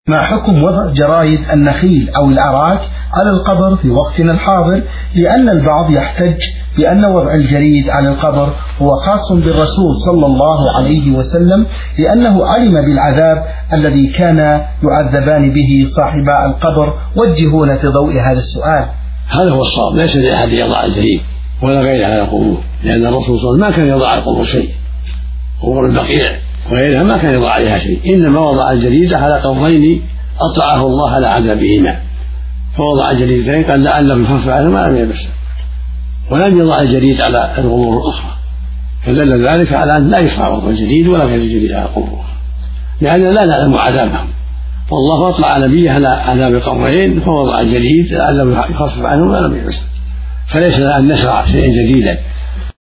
ما حكم وضع جرايد النخيل أو الأراك على القبر في وقتنا الحاضر؟ لأن البعض يحتج بأن وضع الجريد على القبر هو خاص بالرسول صلى الله عليه وسلم، لأنه علم بالعذاب الذي كان يعذبان به صاحبا القبر. وجهونا في ضوء هذا السؤال. هذا هو الصواب، ليس لأحد يضع الجريد ولا غيره على القبور، لأن الرسول صلى الله عليه وسلم ما كان يضع على القبور شيء، قبور البقيع وغيرها ما كان يضع عليها شيء، إنما وضع الجريد على قبرين أطلعه الله على عذابهما، فوضع الجريدتين قال لعله يخفف عنه ما لم يمسه، ولم يضع الجريد على القبور الأخرى، فدل ذلك على أن لا يشرع وضع الجريد ولا غير الجريد على القبور، لأن لا نعلم عذابهم، والله أطلع نبيه على عذاب القبرين فوضع الجريد لعله يخفف عنه ما لم يمسه، فليس لنا أن نشرع شيئا جديدا.